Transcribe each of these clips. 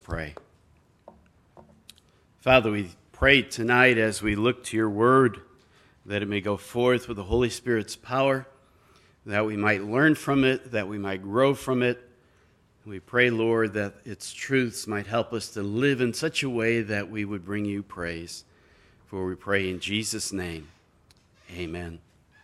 pray. Father, we pray tonight as we look to your word that it may go forth with the Holy Spirit's power, that we might learn from it, that we might grow from it. We pray, Lord, that its truths might help us to live in such a way that we would bring you praise. For we pray in Jesus' name, amen.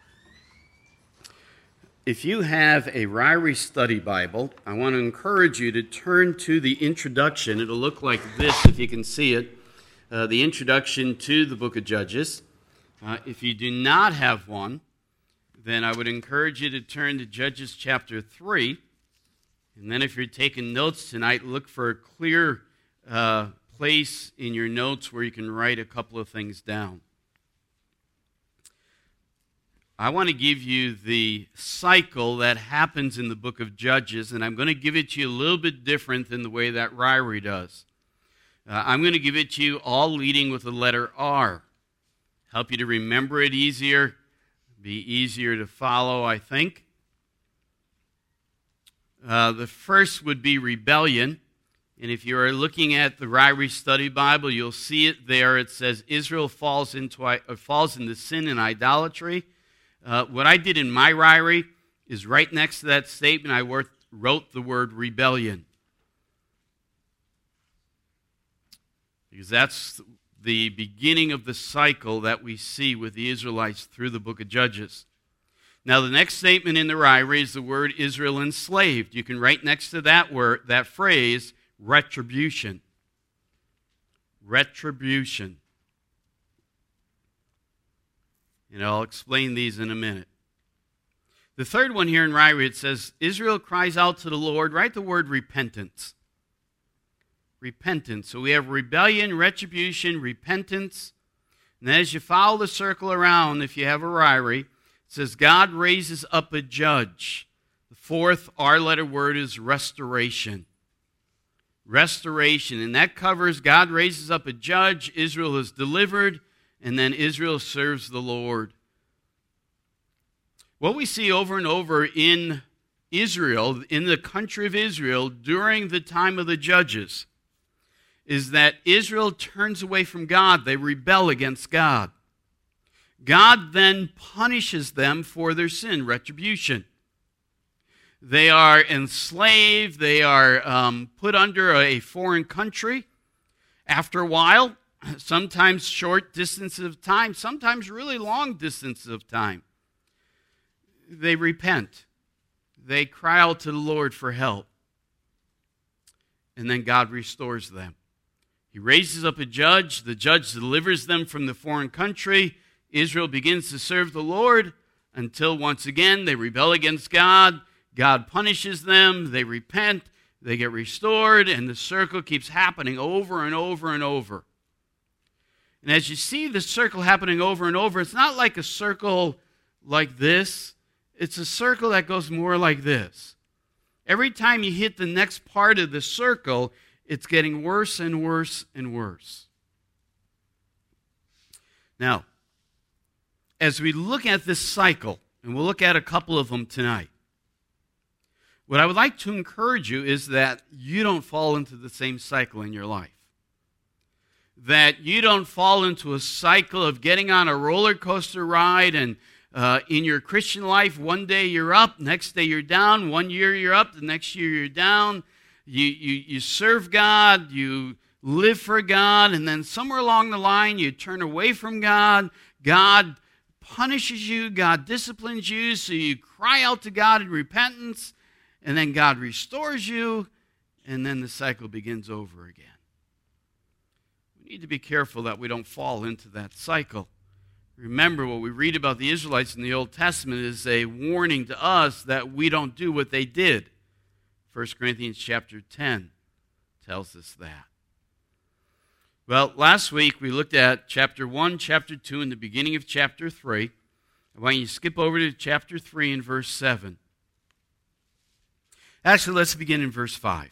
If you have a Ryrie Study Bible, I want to encourage you to turn to the introduction. It'll look like this if you can see it. The introduction to the book of Judges. If you do not have one, then I would encourage you to turn to Judges chapter 3. And then if you're taking notes tonight, look for a clear place in your notes where you can write a couple of things down. I want to give you the cycle that happens in the book of Judges, and I'm going to give it to you a little bit different than the way that Ryrie does. I'm going to give it to you all leading with the letter R. Help you to remember it easier, be easier to follow, I think. The first would be rebellion. And if you are looking at the Ryrie Study Bible, you'll see it there. It says Israel falls into sin and idolatry. What I did in my Ryrie is right next to that statement, I wrote the word rebellion. Because that's the beginning of the cycle that we see with the Israelites through the book of Judges. Now, the next statement in the Ryrie is the word Israel enslaved. You can write next to that word, that phrase, retribution. Retribution. And I'll explain these in a minute. The third one here in Ryrie, it says, Israel cries out to the Lord. Write the word repentance. Repentance. So we have rebellion, retribution, repentance. And then as you follow the circle around, if you have a Ryrie, it says God raises up a judge. The fourth R-letter word is restoration. Restoration. And that covers God raises up a judge, Israel is delivered, and then Israel serves the Lord. What we see over and over in Israel, in the country of Israel, during the time of the judges, is that Israel turns away from God. They rebel against God. God then punishes them for their sin, retribution. They are enslaved. They are put under a foreign country. After a while, sometimes short distances of time, sometimes really long distances of time, they repent. They cry out to the Lord for help. And then God restores them. He raises up a judge. The judge delivers them from the foreign country. Israel begins to serve the Lord until once again they rebel against God. God punishes them. They repent. They get restored. And the circle keeps happening over and over and over. And as you see the circle happening over and over, it's not like a circle like this. It's a circle that goes more like this. Every time you hit the next part of the circle, it's getting worse and worse and worse. Now, as we look at this cycle, and we'll look at a couple of them tonight, what I would like to encourage you is that you don't fall into the same cycle in your life. That you don't fall into a cycle of getting on a roller coaster ride and in your Christian life, one day you're up, next day you're down, 1 year you're up, the next year you're down. You serve God, you live for God, and then somewhere along the line you turn away from God. God punishes you, God disciplines you, so you cry out to God in repentance, and then God restores you, and then the cycle begins over again. We need to be careful that we don't fall into that cycle. Remember, what we read about the Israelites in the Old Testament is a warning to us that we don't do what they did. 1 Corinthians chapter 10 tells us that. Well, last week we looked at chapter 1, chapter 2, and the beginning of chapter 3. I want you to skip over to chapter 3 and verse 7. Actually, let's begin in verse 5.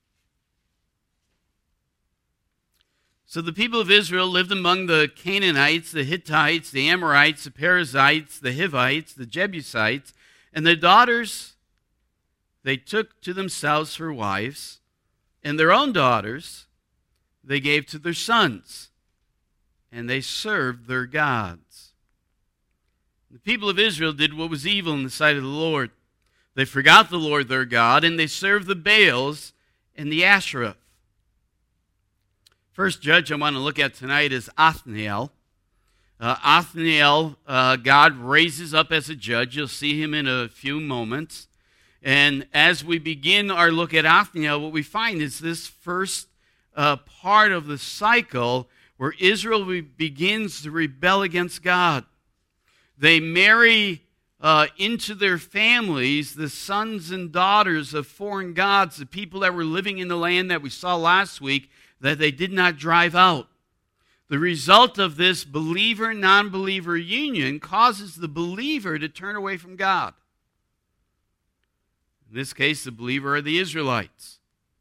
So the people of Israel lived among the Canaanites, the Hittites, the Amorites, the Perizzites, the Hivites, the Jebusites, and their daughters they took to themselves for wives. And their own daughters they gave to their sons, and they served their gods. The people of Israel did what was evil in the sight of the Lord. They forgot the Lord their God, and they served the Baals and the Asherah. First judge I want to look at tonight is Othniel. Othniel, God raises up as a judge. You'll see him in a few moments. And as we begin our look at Othniel, what we find is this first part of the cycle where Israel begins to rebel against God. They marry into their families the sons and daughters of foreign gods, the people that were living in the land that we saw last week that they did not drive out. The result of this believer-non-believer union causes the believer to turn away from God. In this case, the believer are the Israelites.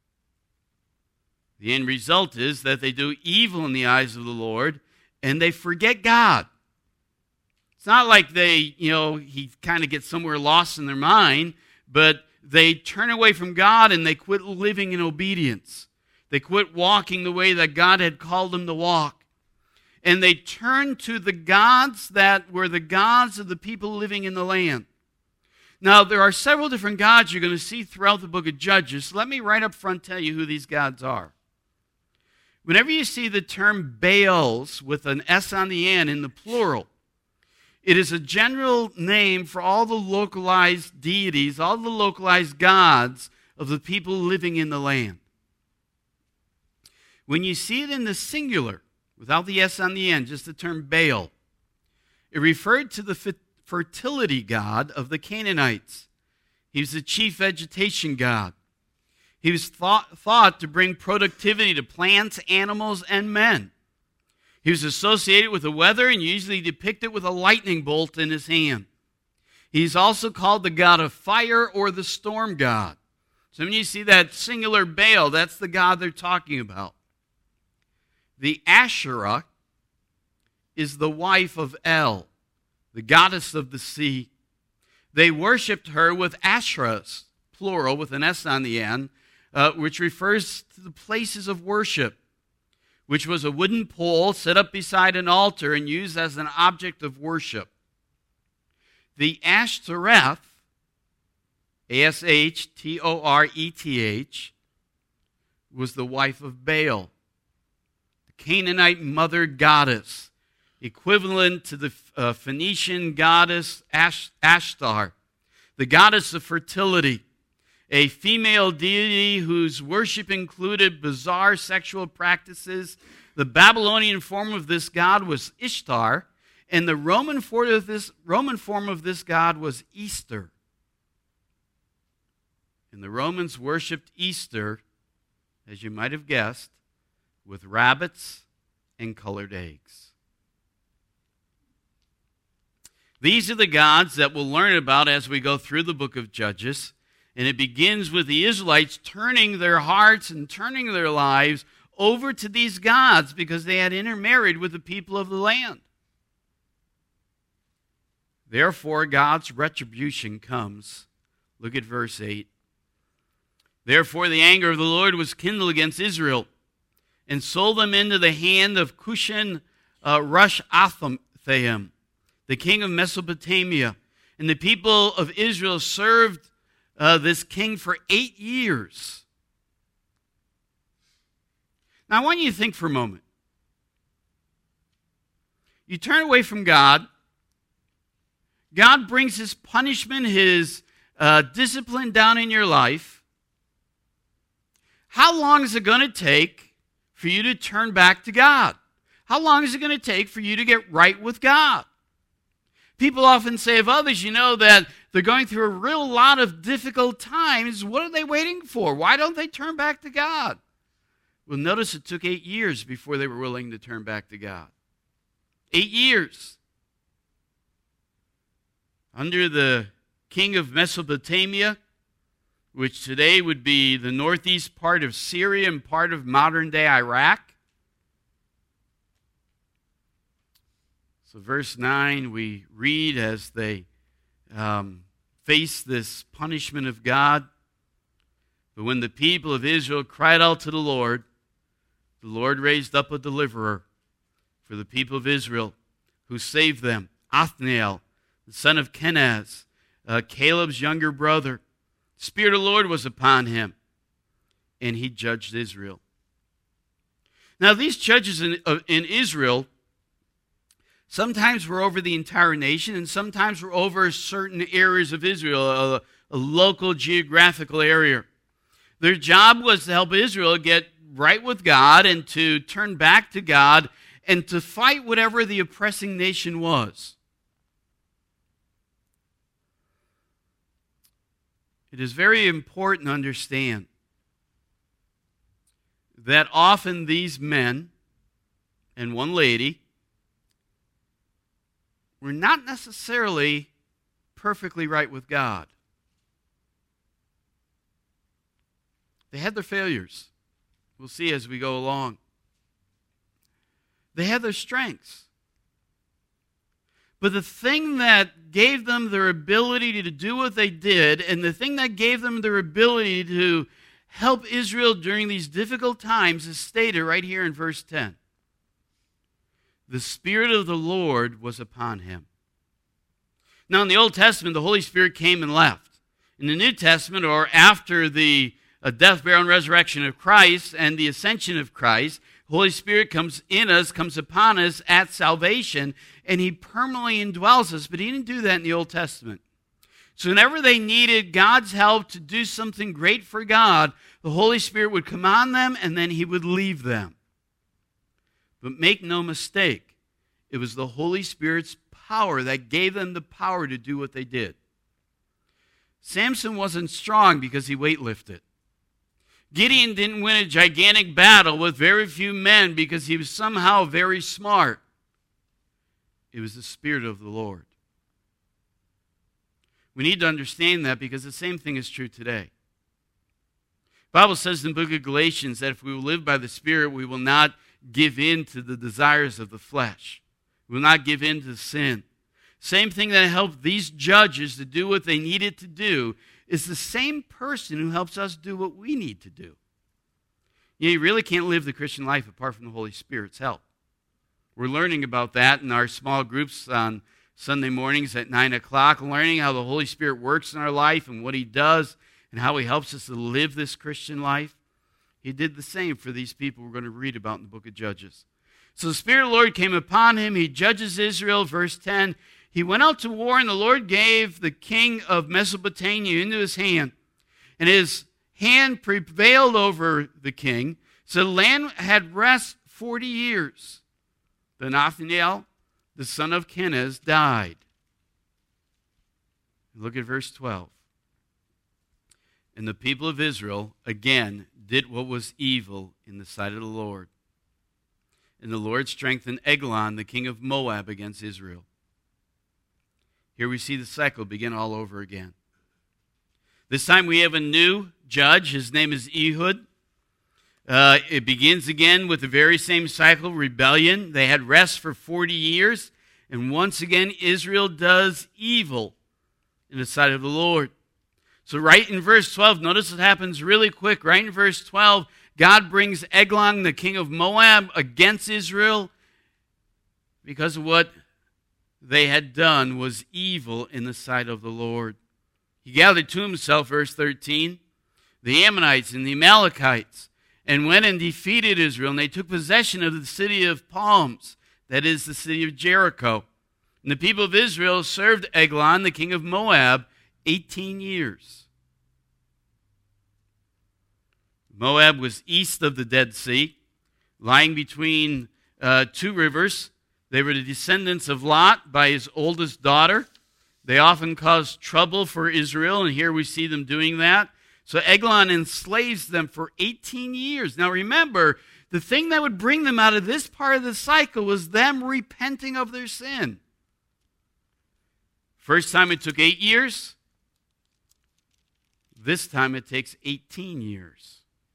The end result is that they do evil in the eyes of the Lord, and they forget God. It's not like he kind of gets somewhere lost in their mind, but they turn away from God and they quit living in obedience. They quit walking the way that God had called them to walk. And they turn to the gods that were the gods of the people living in the land. Now, there are several different gods you're going to see throughout the book of Judges. So let me right up front tell you who these gods are. Whenever you see the term Baals with an S on the end in the plural, it is a general name for all the localized deities, all the localized gods of the people living in the land. When you see it in the singular, without the S on the end, just the term Baal, it referred to the fertility god of the Canaanites. He was the chief vegetation god. He was thought to bring productivity to plants, animals, and men. He was associated with the weather and usually depicted with a lightning bolt in his hand. He's also called the god of fire or the storm god. So when you see that singular Baal, that's the god they're talking about. The Asherah is the wife of El, the goddess of the sea. They worshipped her with Asherahs, plural, with an S on the end, which refers to the places of worship, which was a wooden pole set up beside an altar and used as an object of worship. The Ashtoreth, Ashtoreth, was the wife of Baal, the Canaanite mother goddess, equivalent to the Phoenician goddess Ashtar, the goddess of fertility, a female deity whose worship included bizarre sexual practices. The Babylonian form of this god was Ishtar, and the Roman form of this god was Easter. And the Romans worshipped Easter, as you might have guessed, with rabbits and colored eggs. These are the gods that we'll learn about as we go through the book of Judges. And it begins with the Israelites turning their hearts and turning their lives over to these gods because they had intermarried with the people of the land. Therefore, God's retribution comes. Look at verse 8. Therefore, the anger of the Lord was kindled against Israel and sold them into the hand of Cushan Rishathaim, the king of Mesopotamia. And the people of Israel served this king for 8 years. Now, I want you to think for a moment. You turn away from God. God brings his punishment, his discipline down in your life. How long is it going to take for you to turn back to God? How long is it going to take for you to get right with God? People often say of others, that they're going through a real lot of difficult times. What are they waiting for? Why don't they turn back to God? Well, notice it took 8 years before they were willing to turn back to God. 8 years. Under the king of Mesopotamia, which today would be the northeast part of Syria and part of modern-day Iraq. So verse 9, we read as they face this punishment of God. But when the people of Israel cried out to the Lord raised up a deliverer for the people of Israel, who saved them, Othniel, the son of Kenaz, Caleb's younger brother. The Spirit of the Lord was upon him, and he judged Israel. Now, these judges in Israel sometimes were over the entire nation, and sometimes were over certain areas of Israel, a local geographical area. Their job was to help Israel get right with God and to turn back to God and to fight whatever the oppressing nation was. It is very important to understand that often these men and one lady were not necessarily perfectly right with God. They had their failures. We'll see as we go along. They had their strengths. But the thing that gave them their ability to do what they did, and the thing that gave them their ability to help Israel during these difficult times, is stated right here in verse 10. The Spirit of the Lord was upon him. Now, in the Old Testament, the Holy Spirit came and left. In the New Testament, or after the death, burial, and resurrection of Christ and the ascension of Christ, the Holy Spirit comes in us, comes upon us at salvation, and he permanently indwells us. But he didn't do that in the Old Testament. So whenever they needed God's help to do something great for God, the Holy Spirit would come on them, and then he would leave them. But make no mistake, it was the Holy Spirit's power that gave them the power to do what they did. Samson wasn't strong because he weightlifted. Gideon didn't win a gigantic battle with very few men because he was somehow very smart. It was the Spirit of the Lord. We need to understand that because the same thing is true today. The Bible says in the book of Galatians that if we will live by the Spirit, we will not give in to the desires of the flesh. We will not give in to sin. Same thing that helped these judges to do what they needed to do is the same person who helps us do what we need to do. You really can't live the Christian life apart from the Holy Spirit's help. We're learning about that in our small groups on Sunday mornings at 9 o'clock, learning how the Holy Spirit works in our life and what he does and how he helps us to live this Christian life. He did the same for these people we're going to read about in the book of Judges. So the Spirit of the Lord came upon him. He judges Israel, verse 10. He went out to war, and the Lord gave the king of Mesopotamia into his hand. And his hand prevailed over the king. So the land had rest 40 years. Then Othniel, the son of Kenaz, died. Look at verse 12. And the people of Israel again did what was evil in the sight of the Lord. And the Lord strengthened Eglon, the king of Moab, against Israel. Here we see the cycle begin all over again. This time we have a new judge. His name is Ehud. It begins again with the very same cycle, rebellion. They had rest for 40 years. And once again, Israel does evil in the sight of the Lord. So right in verse 12, notice it happens really quick. Right in verse 12, God brings Eglon, the king of Moab, against Israel because of what they had done was evil in the sight of the Lord. He gathered to himself, verse 13, the Ammonites and the Amalekites, and went and defeated Israel, and they took possession of the city of palms, that is the city of Jericho. And the people of Israel served Eglon, the king of Moab, 18 years. Moab was east of the Dead Sea, lying between two rivers. They were the descendants of Lot by his oldest daughter. They often caused trouble for Israel, and here we see them doing that. So Eglon enslaves them for 18 years. Now remember, the thing that would bring them out of this part of the cycle was them repenting of their sin. First time it took 8 years. This time it takes 18 years.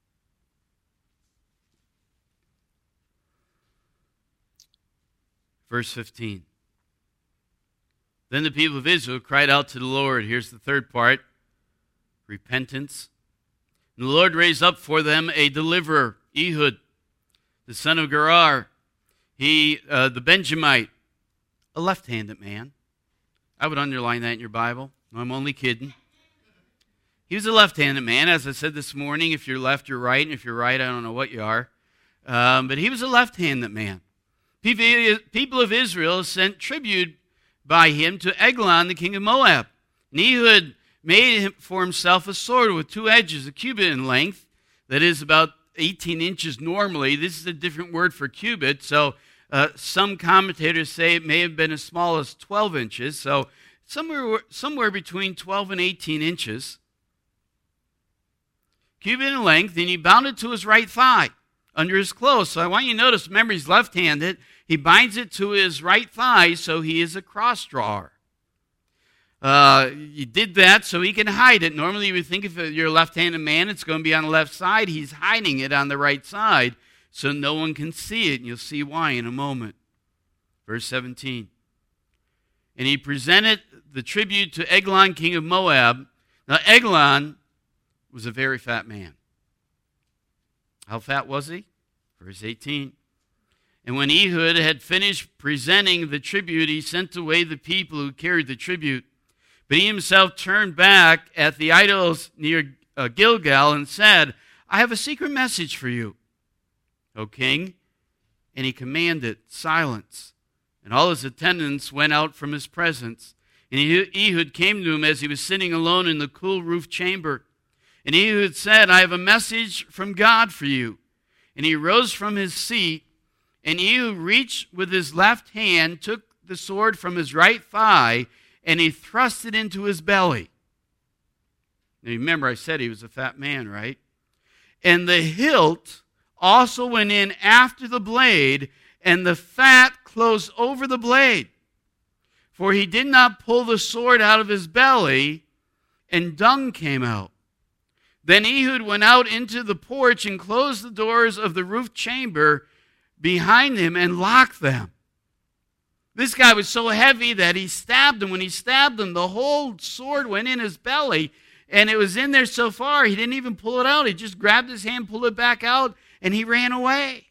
Verse 15. Then the people of Israel cried out to the Lord. Here's the third part. Repentance. And the Lord raised up for them a deliverer, Ehud, the son of Gerar, the Benjamite, a left-handed man. I would underline that in your Bible. No, I'm only kidding. He was a left-handed man. As I said this morning, if you're left, you're right. And if you're right, I don't know what you are. But he was a left-handed man. People of Israel sent tribute by him to Eglon, the king of Moab. And Ehud made for himself a sword with two edges, a cubit in length, that is about 18 inches normally. This is a different word for cubit, so some commentators say it may have been as small as 12 inches, so somewhere between 12 and 18 inches. Cubit in length, and he bound it to his right thigh under his clothes. So I want you to notice, remember, he's left-handed. He binds it to his right thigh, so he is a cross drawer. He did that so he can hide it. Normally you would think if you're a left-handed man, it's going to be on the left side. He's hiding it on the right side so no one can see it, and you'll see why in a moment. Verse 17. And he presented the tribute to Eglon, king of Moab. Now Eglon was a very fat man. How fat was he? Verse 18. And when Ehud had finished presenting the tribute, he sent away the people who carried the tribute. But he himself turned back at the idols near Gilgal and said, I have a secret message for you, O king. And he commanded silence. And all his attendants went out from his presence. And Ehud came to him as he was sitting alone in the cool roof chamber. And Ehud said, I have a message from God for you. And he rose from his seat, and Ehud reached with his left hand, took the sword from his right thigh, and he thrust it into his belly. Now remember, I said he was a fat man, right? And the hilt also went in after the blade, and the fat closed over the blade. For he did not pull the sword out of his belly, and dung came out. Then Ehud went out into the porch and closed the doors of the roof chamber behind him and locked them. This guy was so heavy that he stabbed him. When he stabbed him, the whole sword went in his belly, and it was in there so far, he didn't even pull it out. He just grabbed his hand, pulled it back out, and he ran away.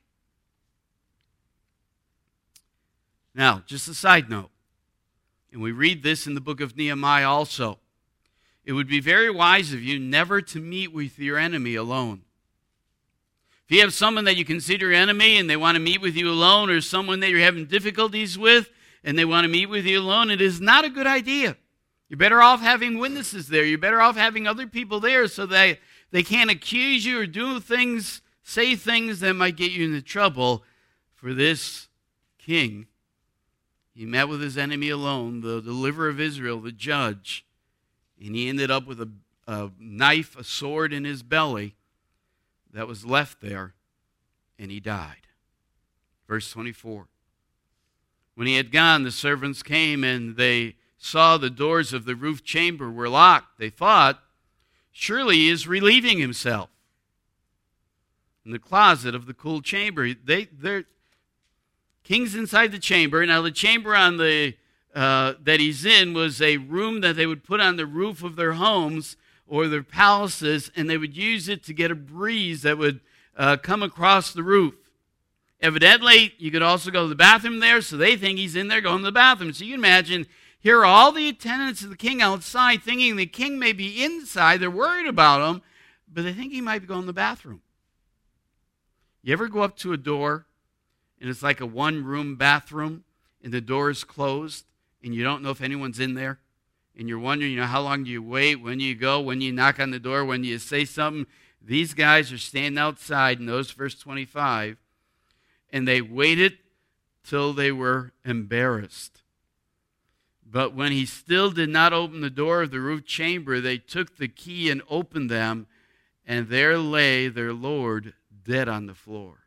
Now, just a side note, and we read this in the book of Nehemiah also. It would be very wise of you never to meet with your enemy alone. If you have someone that you consider your enemy and they want to meet with you alone, or someone that you're having difficulties with and they want to meet with you alone, it is not a good idea. You're better off having witnesses there. You're better off having other people there so that they can't accuse you or do things, say things that might get you into trouble. For this king, he met with his enemy alone, the deliverer of Israel, the judge, and he ended up with a knife, a sword in his belly that was left there, and he died. Verse 24. When he had gone, the servants came, and they saw the doors of the roof chamber were locked. They thought, surely he is relieving himself in the closet of the cool chamber. They're king's inside the chamber. Now the chamber on the that he's in was a room that they would put on the roof of their homes or their palaces, and they would use it to get a breeze that would come across the roof. Evidently, you could also go to the bathroom there, so they think he's in there going to the bathroom. So you can imagine, here are all the attendants of the king outside thinking the king may be inside. They're worried about him, but they think he might be going to the bathroom. You ever go up to a door, and it's like a one-room bathroom, and the door is closed, and you don't know if anyone's in there? And you're wondering, how long do you wait? When do you go? When do you knock on the door? When do you say something? These guys are standing outside, and those verse 25, and they waited till they were embarrassed. But when he still did not open the door of the roof chamber, they took the key and opened them, and there lay their Lord dead on the floor.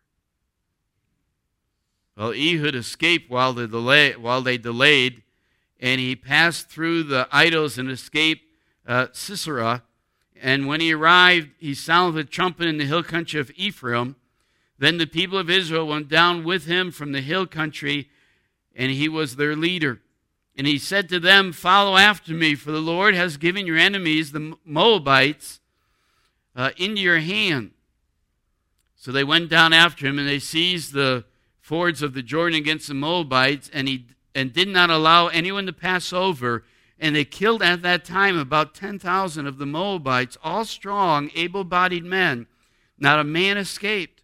Well, Ehud escaped while they delayed, and he passed through the idols and escaped Sisera. And when he arrived, he sounded the trumpet in the hill country of Ephraim. Then the people of Israel went down with him from the hill country, and he was their leader. And he said to them, follow after me, for the Lord has given your enemies, the Moabites, into your hand. So they went down after him, and they seized the fords of the Jordan against the Moabites, and did not allow anyone to pass over. And they killed at that time about 10,000 of the Moabites, all strong, able-bodied men. Not a man escaped.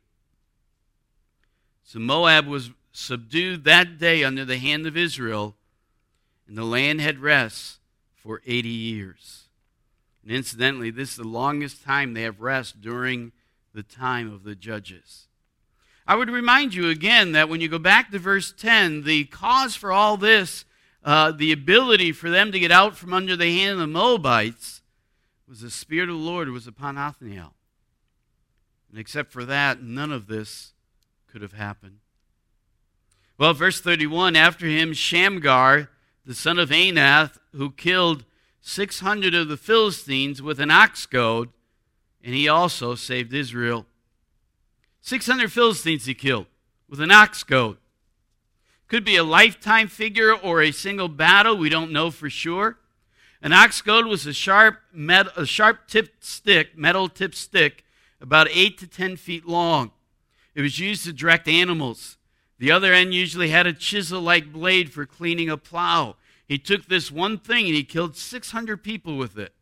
So Moab was subdued that day under the hand of Israel, and the land had rest for 80 years. And incidentally, this is the longest time they have rest during the time of the judges. I would remind you again that when you go back to verse 10, the cause for all this, the ability for them to get out from under the hand of the Moabites, was the Spirit of the Lord who was upon Othniel. And except for that, none of this could have happened. Well, verse 31, after him Shamgar, the son of Anath, who killed 600 of the Philistines with an ox goad, and he also saved Israel. 600 Philistines he killed with an ox goad. Could be a lifetime figure or a single battle. We don't know for sure. An ox goad was a sharp-tipped stick, metal-tipped stick, about 8 to 10 feet long. It was used to direct animals. The other end usually had a chisel-like blade for cleaning a plow. He took this one thing and he killed 600 people with it.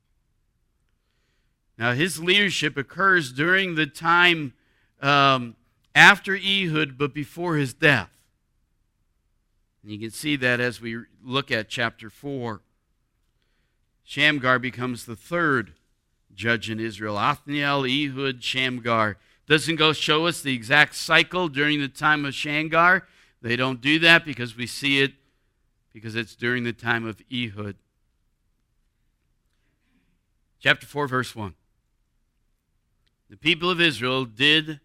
Now, his leadership occurs during the time after Ehud, but before his death. And you can see that as we look at chapter 4. Shamgar becomes the third judge in Israel. Othniel, Ehud, Shamgar. Doesn't go show us the exact cycle during the time of Shamgar. They don't do that because we see it because it's during the time of Ehud. Chapter 4, verse 1. The people of Israel did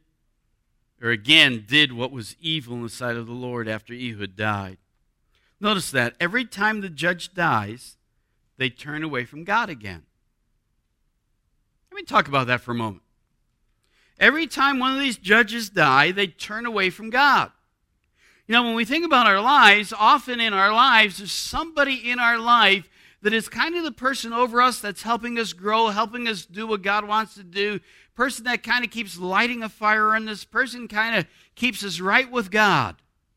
what was evil in the sight of the Lord after Ehud died. Notice that every time the judge dies, they turn away from God again. Let me talk about that for a moment. Every time one of these judges die, they turn away from God. You know, when we think about our lives, often in our lives, there's somebody in our life that is kind of the person over us that's helping us grow, helping us do what God wants to do, person that kind of keeps lighting a fire in this person kind of keeps us right with God.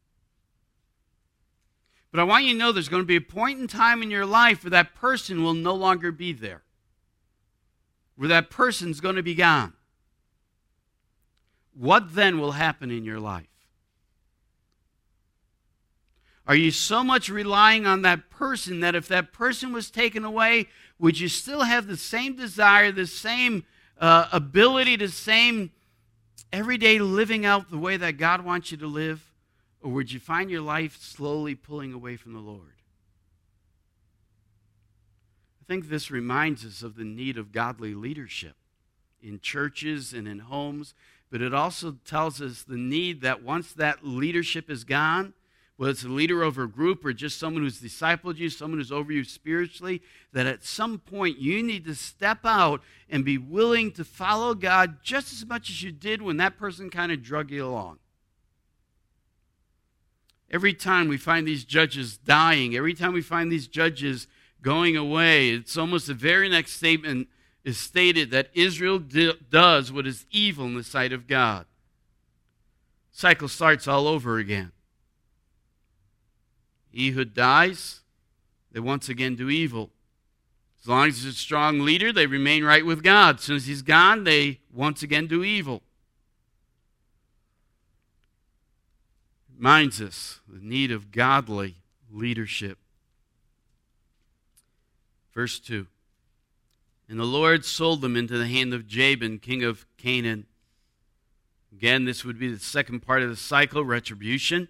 But I want you to know there's going to be a point in time in your life where that person will no longer be there, where that person's going to be gone. What then will happen in your life? Are you so much relying on that person that if that person was taken away, would you still have the same desire, the same ability, the same everyday living out the way that God wants you to live? Or would you find your life slowly pulling away from the Lord? I think this reminds us of the need of godly leadership in churches and in homes, but it also tells us the need that once that leadership is gone, whether it's a leader over a group or just someone who's discipled you, someone who's over you spiritually, that at some point you need to step out and be willing to follow God just as much as you did when that person kind of drug you along. Every time we find these judges dying, every time we find these judges going away, it's almost the very next statement is stated that Israel does what is evil in the sight of God. Cycle starts all over again. Ehud dies, they once again do evil. As long as there's a strong leader, they remain right with God. As soon as he's gone, they once again do evil. Reminds us the need of godly leadership. Verse 2. And the Lord sold them into the hand of Jabin, king of Canaan. Again, this would be the second part of the cycle, retribution.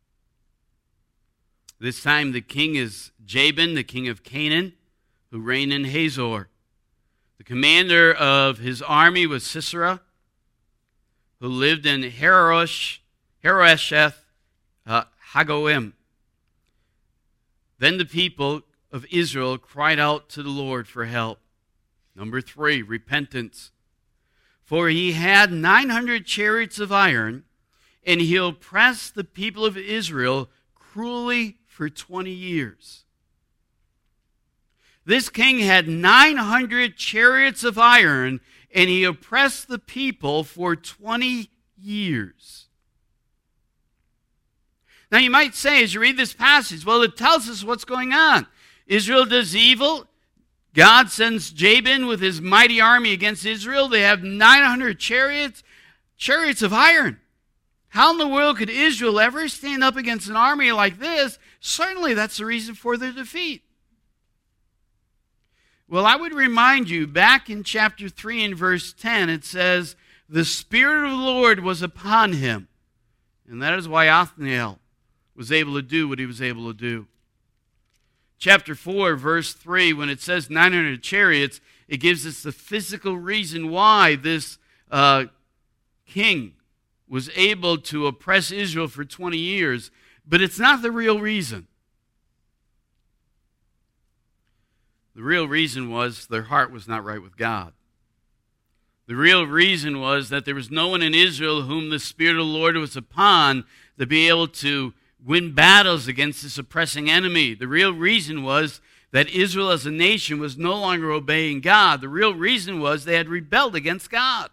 This time the king is Jabin, the king of Canaan, who reigned in Hazor. The commander of his army was Sisera, who lived in Harosheth Hagoim. Then the people of Israel cried out to the Lord for help. Number 3, repentance. For he had 900 chariots of iron, and he oppressed the people of Israel cruelly for 20 years. This king had 900 chariots of iron, and he oppressed the people for 20 years. Now you might say, as you read this passage, well, it tells us what's going on. Israel does evil. God sends Jabin with his mighty army against Israel. They have 900 chariots of iron. How in the world could Israel ever stand up against an army like this? Certainly that's the reason for their defeat. Well, I would remind you, back in chapter 3 and verse 10, it says, the Spirit of the Lord was upon him. And that is why Othniel was able to do what he was able to do. Chapter 4, verse 3, when it says 900 chariots, it gives us the physical reason why this king was able to oppress Israel for 20 years. But it's not the real reason. The real reason was their heart was not right with God. The real reason was that there was no one in Israel whom the Spirit of the Lord was upon to be able to win battles against this oppressing enemy. The real reason was that Israel as a nation was no longer obeying God. The real reason was they had rebelled against God.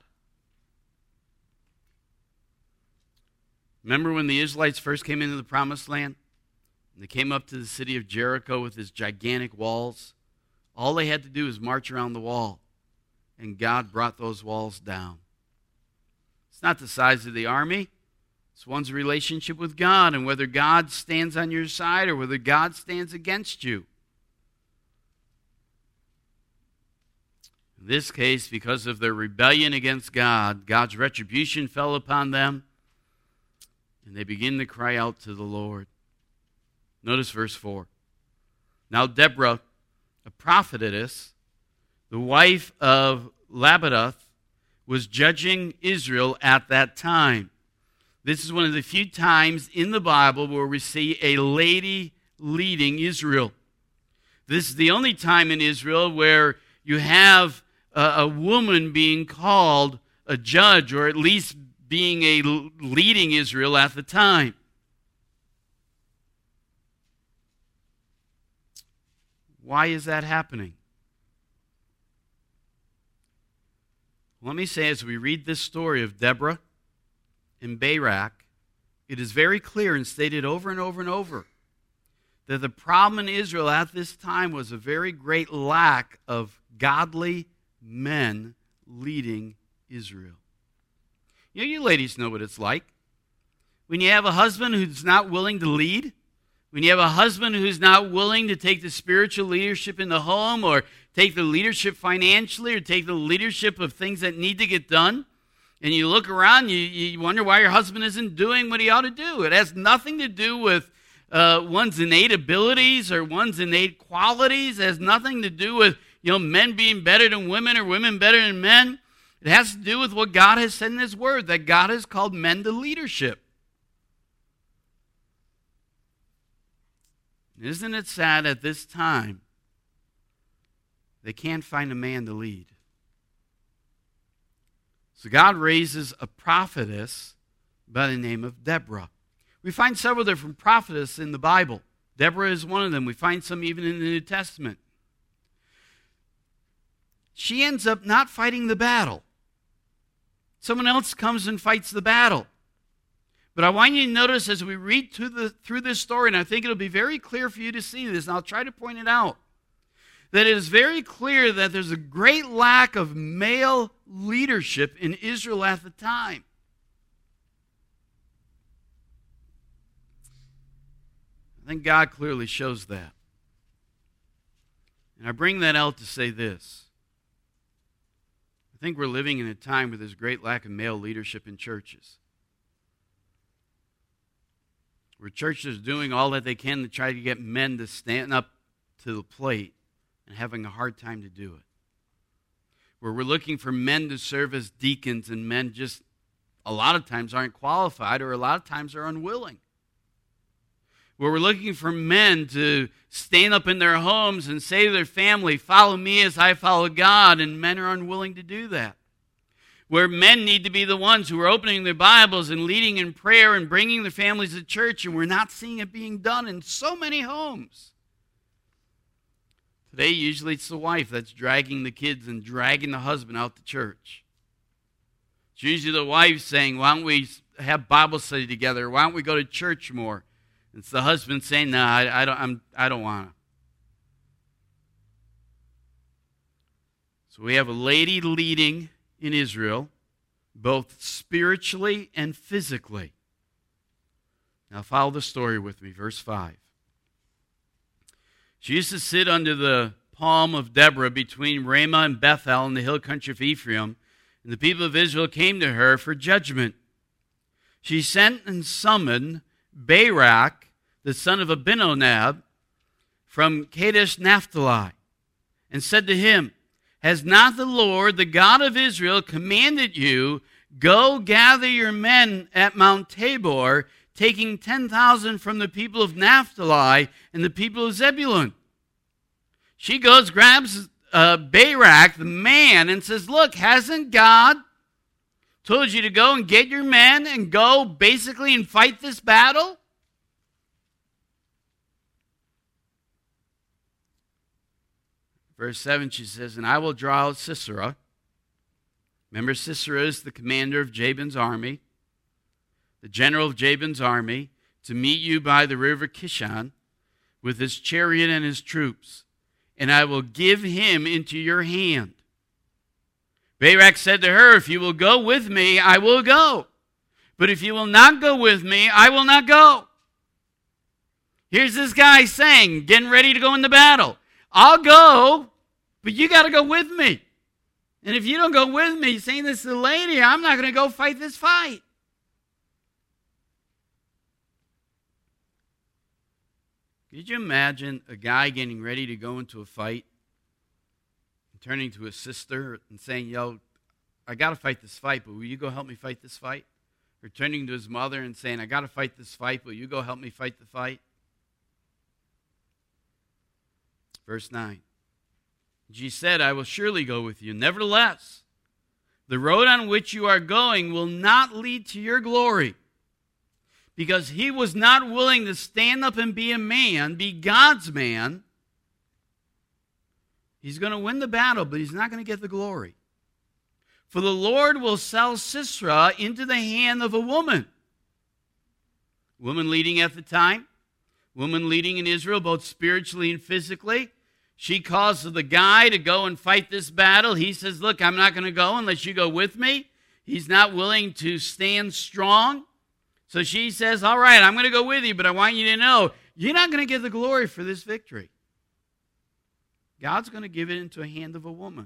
Remember when the Israelites first came into the Promised Land? They came up to the city of Jericho with its gigantic walls. All they had to do was march around the wall, and God brought those walls down. It's not the size of the army. It's one's relationship with God and whether God stands on your side or whether God stands against you. In this case, because of their rebellion against God, God's retribution fell upon them, and they begin to cry out to the Lord. Notice verse 4. Now Deborah, a prophetess, the wife of Lapidoth, was judging Israel at that time. This is one of the few times in the Bible where we see a lady leading Israel. This is the only time in Israel where you have a woman being called a judge, or at least being a leading Israel at the time. Why is that happening? Let me say, as we read this story of Deborah and Barak, it is very clear and stated over and over and over that the problem in Israel at this time was a very great lack of godly men leading Israel. You ladies know what it's like. When you have a husband who's not willing to lead, when you have a husband who's not willing to take the spiritual leadership in the home, or take the leadership financially, or take the leadership of things that need to get done, and you look around, you wonder why your husband isn't doing what he ought to do. It has nothing to do with one's innate abilities or one's innate qualities. It has nothing to do with men being better than women or women better than men. It has to do with what God has said in His Word, that God has called men to leadership. Isn't it sad at this time they can't find a man to lead? So God raises a prophetess by the name of Deborah. We find several different prophetesses in the Bible. Deborah is one of them. We find some even in the New Testament. She ends up not fighting the battle. Someone else comes and fights the battle. But I want you to notice as we read through this story, and I think it'll be very clear for you to see this, and I'll try to point it out, that it is very clear that there's a great lack of male leadership in Israel at the time. I think God clearly shows that. And I bring that out to say this. I think we're living in a time where there's a great lack of male leadership in churches. Where churches are doing all that they can to try to get men to stand up to the plate and having a hard time to do it. Where we're looking for men to serve as deacons, and men just a lot of times aren't qualified, or a lot of times are unwilling. Where we're looking for men to stand up in their homes and say to their family, "Follow me as I follow God," and men are unwilling to do that. Where men need to be the ones who are opening their Bibles and leading in prayer and bringing their families to church, and we're not seeing it being done in so many homes. Today, usually it's the wife that's dragging the kids and dragging the husband out to church. It's usually the wife saying, why don't we have Bible study together? Why don't we go to church more? It's the husband saying, no, I don't want to. So we have a lady leading in Israel, both spiritually and physically. Now follow the story with me, verse 5. She used to sit under the palm of Deborah between Ramah and Bethel in the hill country of Ephraim, and the people of Israel came to her for judgment. She sent and summoned Barak, the son of Abinadab, from Kadesh Naphtali, and said to him, has not the Lord, the God of Israel, commanded you, go gather your men at Mount Tabor, taking 10,000 from the people of Naphtali and the people of Zebulun? She goes, grabs Barak, the man, and says, look, hasn't God told you to go and get your men and go basically and fight this battle? Verse 7, she says, and I will draw out Sisera. Remember, Sisera is the commander of Jabin's army, the general of Jabin's army, to meet you by the river Kishon with his chariot and his troops, and I will give him into your hand. Barak said to her, if you will go with me, I will go. But if you will not go with me, I will not go. Here's this guy saying, getting ready to go into battle. I'll go, but you got to go with me. And if you don't go with me, saying this to the lady, I'm not going to go fight this fight. Could you imagine a guy getting ready to go into a fight and turning to his sister and saying, yo, I got to fight this fight, but will you go help me fight this fight? Or turning to his mother and saying, I got to fight this fight, will you go help me fight the fight? Verse 9. She said, I will surely go with you. Nevertheless, the road on which you are going will not lead to your glory. Because he was not willing to stand up and be a man, be God's man. He's going to win the battle, but he's not going to get the glory. For the Lord will sell Sisera into the hand of a woman. Woman leading at the time. Woman leading in Israel, both spiritually and physically. She calls the guy to go and fight this battle. He says, look, I'm not going to go unless you go with me. He's not willing to stand strong. So she says, all right, I'm going to go with you, but I want you to know, you're not going to get the glory for this victory. God's going to give it into the hand of a woman.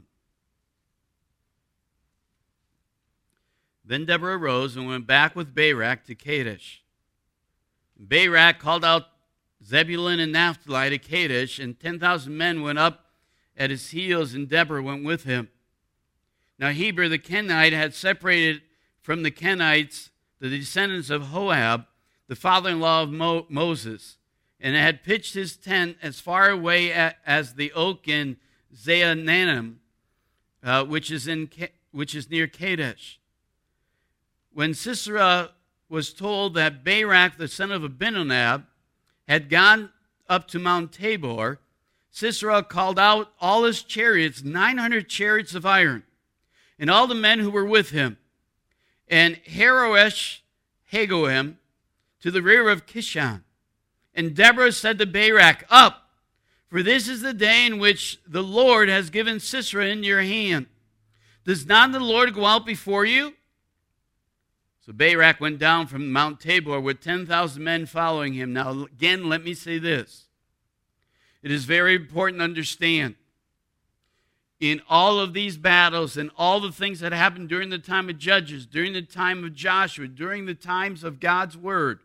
Then Deborah arose and went back with Barak to Kadesh. Barak called out Zebulun and Naphtali to Kadesh, and 10,000 men went up at his heels, and Deborah went with him. Now Heber the Kenite had separated from the Kenites the descendants of Hoab, the father-in-law of Moses, and had pitched his tent as far away as the oak in Zaanannim, which is near Kadesh. When Sisera was told that Barak, the son of Abinadab, had gone up to Mount Tabor, Sisera called out all his chariots, 900 chariots of iron, and all the men who were with him, and Haroesh Hagoim to the rear of Kishon. And Deborah said to Barak, up, for this is the day in which the Lord has given Sisera into your hand. Does not the Lord go out before you? So Barak went down from Mount Tabor with 10,000 men following him. Now again, let me say this. It is very important to understand, in all of these battles and all the things that happened during the time of Judges, during the time of Joshua, during the times of God's Word,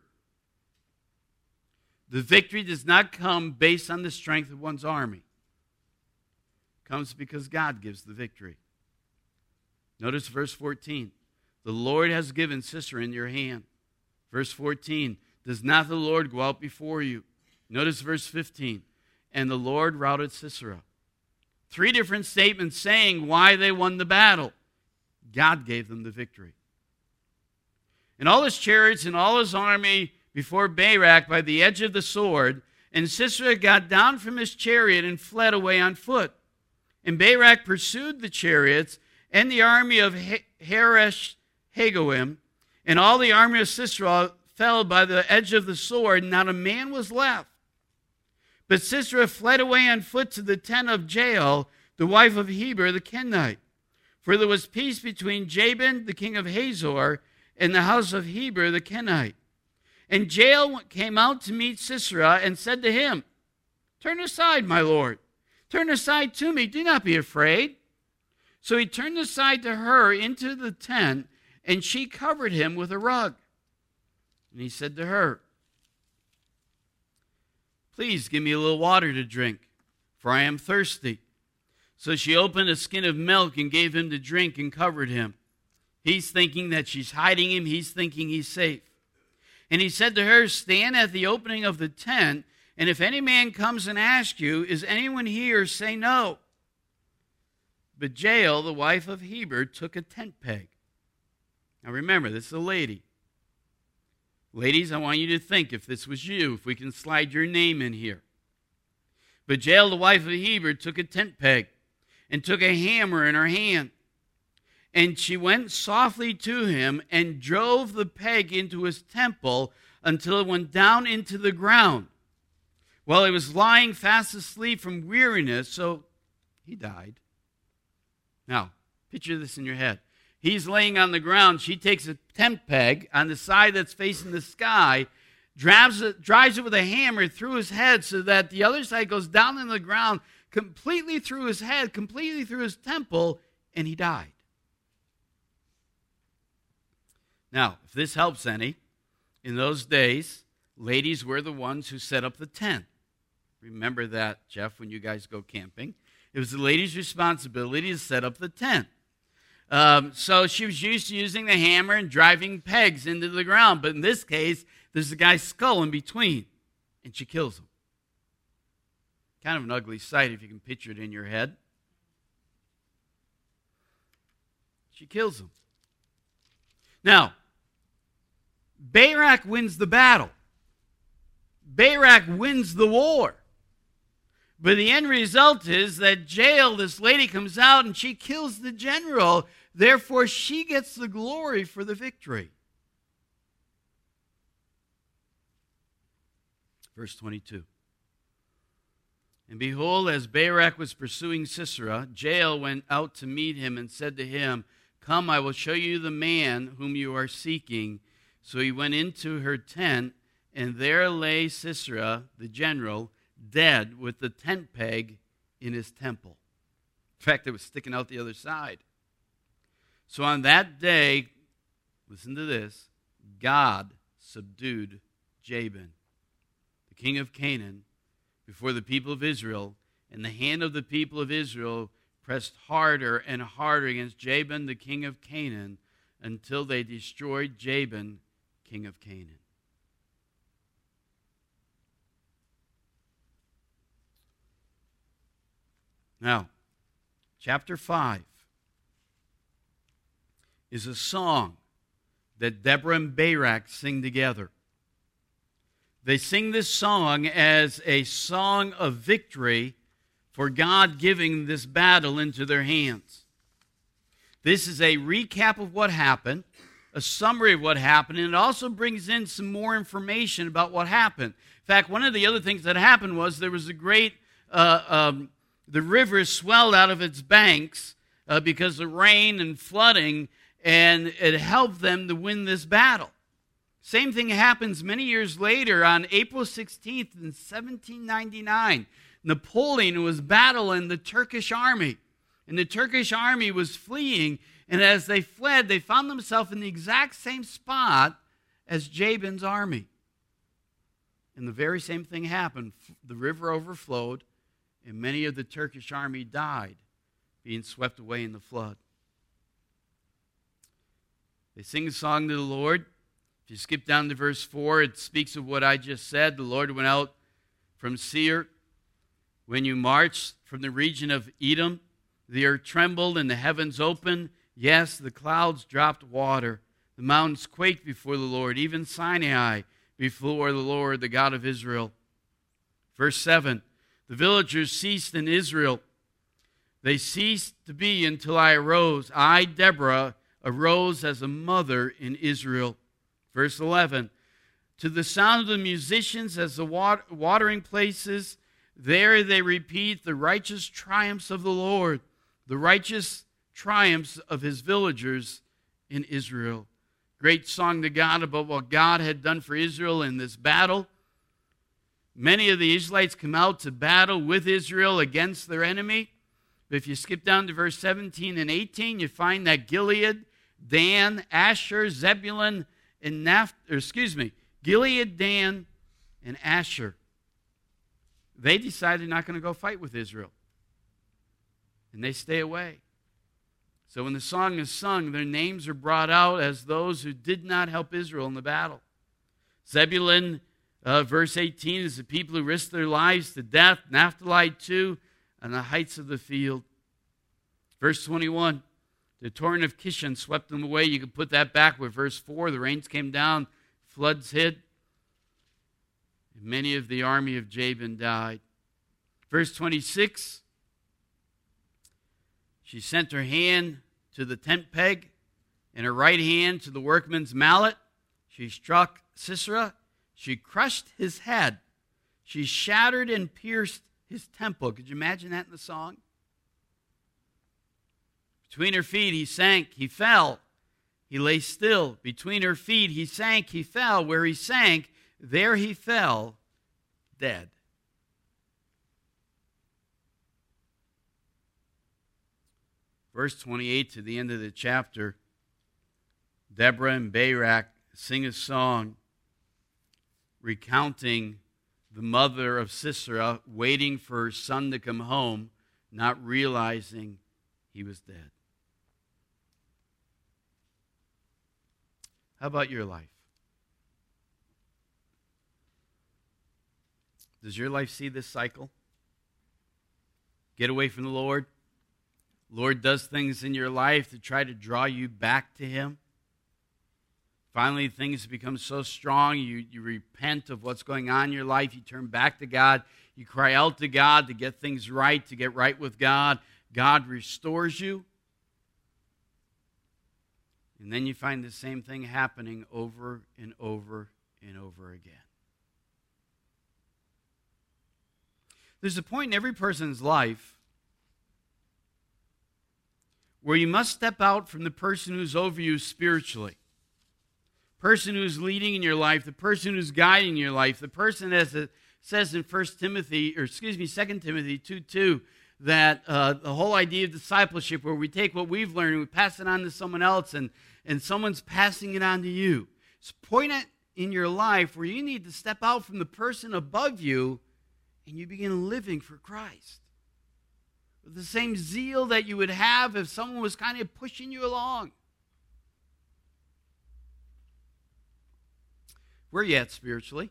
the victory does not come based on the strength of one's army. It comes because God gives the victory. Notice verse 14. The Lord has given Sisera in your hand. Verse 14. Does not the Lord go out before you? Notice verse 15. And the Lord routed Sisera. 3 different statements saying why they won the battle. God gave them the victory. And all his chariots and all his army before Barak by the edge of the sword, And Sisera got down from his chariot and fled away on foot. And Barak pursued the chariots and the army of Haresh Hagoyim, and all the army of Sisera fell by the edge of the sword, and not a man was left. But Sisera fled away on foot to the tent of Jael, the wife of Heber the Kenite. For there was peace between Jabin, the king of Hazor, and the house of Heber the Kenite. And Jael came out to meet Sisera and said to him, "Turn aside, my lord. Turn aside to me. Do not be afraid." So he turned aside to her into the tent, and she covered him with a rug. And he said to her, "Please give me a little water to drink, for I am thirsty." So she opened a skin of milk and gave him to drink and covered him. He's thinking that she's hiding him. He's thinking he's safe. And he said to her, "Stand at the opening of the tent, and if any man comes and asks you, 'Is anyone here?' say no." But Jael, the wife of Heber, took a tent peg. Now remember, this is a lady. Ladies, I want you to think, if this was you, if we can slide your name in here. But Jael, the wife of Heber, took a tent peg and took a hammer in her hand. And she went softly to him and drove the peg into his temple until it went down into the ground, while he was lying fast asleep from weariness, so he died. Now, picture this in your head. He's laying on the ground. She takes a tent peg on the side that's facing the sky, drives it with a hammer through his head so that the other side goes down in the ground, completely through his head, completely through his temple, and he died. Now, if this helps any, in those days, ladies were the ones who set up the tent. Remember that, Jeff, when you guys go camping. It was the lady's responsibility to set up the tent. So she was used to using the hammer and driving pegs into the ground. But in this case, there's a guy's skull in between, and she kills him. Kind of an ugly sight if you can picture it in your head. She kills him. Now, Barak wins the battle. Barak wins the war. But the end result is that Jael, this lady, comes out and she kills the general. Therefore, she gets the glory for the victory. Verse 22. And behold, as Barak was pursuing Sisera, Jael went out to meet him and said to him, "Come, I will show you the man whom you are seeking." So he went into her tent, and there lay Sisera, the general, dead with the tent peg in his temple. In fact, it was sticking out the other side. So on that day, listen to this, God subdued Jabin, the king of Canaan, before the people of Israel, and the hand of the people of Israel pressed harder and harder against Jabin, the king of Canaan, until they destroyed Jabin, king of Canaan. Now, chapter 5 is a song that Deborah and Barak sing together. They sing this song as a song of victory for God giving this battle into their hands. This is a recap of what happened, a summary of what happened, and it also brings in some more information about what happened. In fact, one of the other things that happened was there was a great, the river swelled out of its banks because of rain and flooding, and it helped them to win this battle. Same thing happens many years later on April 16th in 1799. Napoleon was battling the Turkish army, and the Turkish army was fleeing, and as they fled, they found themselves in the exact same spot as Jabin's army. And the very same thing happened. The river overflowed, and many of the Turkish army died, being swept away in the flood. They sing a song to the Lord. If you skip down to verse 4, it speaks of what I just said. The Lord went out from Seir. When you marched from the region of Edom, the earth trembled and the heavens opened. Yes, the clouds dropped water. The mountains quaked before the Lord, even Sinai before the Lord, the God of Israel. Verse 7, the villagers ceased in Israel. They ceased to be until I arose. I, Deborah, arose as a mother in Israel. Verse 11, to the sound of the musicians as the watering places, there they repeat the righteous triumphs of the Lord, the righteous triumphs of his villagers in Israel. Great song to God about what God had done for Israel in this battle. Many of the Israelites come out to battle with Israel against their enemy. But if you skip down to verse 17 and 18, you find that Gilead, Dan, Asher, Zebulun, and Gilead, Dan, and Asher, they decided not going to go fight with Israel. And they stay away. So when the song is sung, their names are brought out as those who did not help Israel in the battle. Zebulun, verse 18, is the people who risked their lives to death. Naphtali, too, on the heights of the field. Verse 21, the torrent of Kishon swept them away. You could put that back with verse 4. The rains came down, floods hid. And many of the army of Jabin died. Verse 26, she sent her hand to the tent peg and her right hand to the workman's mallet. She struck Sisera. She crushed his head. She shattered and pierced his temple. Could you imagine that in the song? Between her feet he sank, he fell. He lay still. Between her feet he sank, he fell. Where he sank, there he fell, dead. Verse 28 to the end of the chapter, Deborah and Barak sing a song recounting the mother of Sisera waiting for her son to come home, not realizing he was dead. How about your life? Does your life see this cycle? Get away from the Lord. Lord does things in your life to try to draw you back to him. Finally, things become so strong, you repent of what's going on in your life. You turn back to God. You cry out to God to get things right, to get right with God. God restores you. And then you find the same thing happening over and over and over again. There's a point in every person's life where you must step out from the person who's over you spiritually. Person who's leading in your life, the person who's guiding your life, the person, as it says in 2 Timothy 2:2, that the whole idea of discipleship, where we take what we've learned and we pass it on to someone else, and someone's passing it on to you. It's a point in your life where you need to step out from the person above you and you begin living for Christ. With the same zeal that you would have if someone was kind of pushing you along. Where are you at spiritually?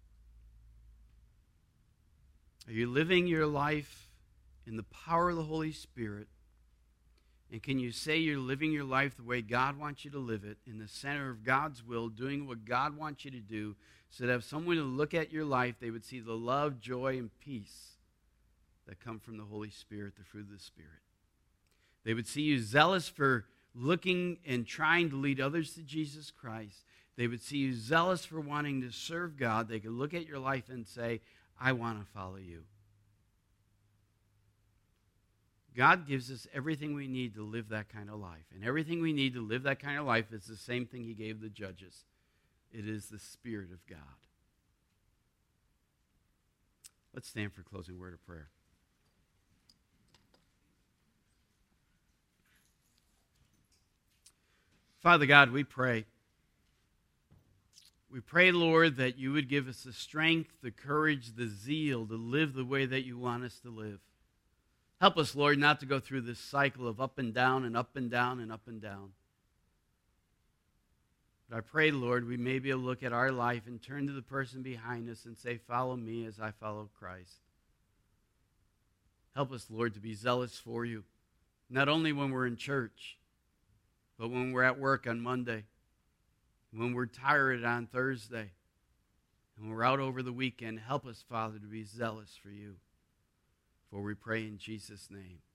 Are you living your life in the power of the Holy Spirit? And can you say you're living your life the way God wants you to live it, in the center of God's will, doing what God wants you to do, so that if someone would look at your life, they would see the love, joy, and peace that come from the Holy Spirit, the fruit of the Spirit. They would see you zealous for looking and trying to lead others to Jesus Christ. They would see you zealous for wanting to serve God. They could look at your life and say, I want to follow you. God gives us everything we need to live that kind of life. And everything we need to live that kind of life is the same thing he gave the judges. It is the Spirit of God. Let's stand for a closing word of prayer. Father God, we pray. We pray, Lord, that you would give us the strength, the courage, the zeal to live the way that you want us to live. Help us, Lord, not to go through this cycle of up and down and up and down and up and down. But I pray, Lord, we may be able to look at our life and turn to the person behind us and say, follow me as I follow Christ. Help us, Lord, to be zealous for you, not only when we're in church, but when we're at work on Monday, when we're tired on Thursday, And we're out over the weekend. Help us, Father, to be zealous for you. For we pray in Jesus' name.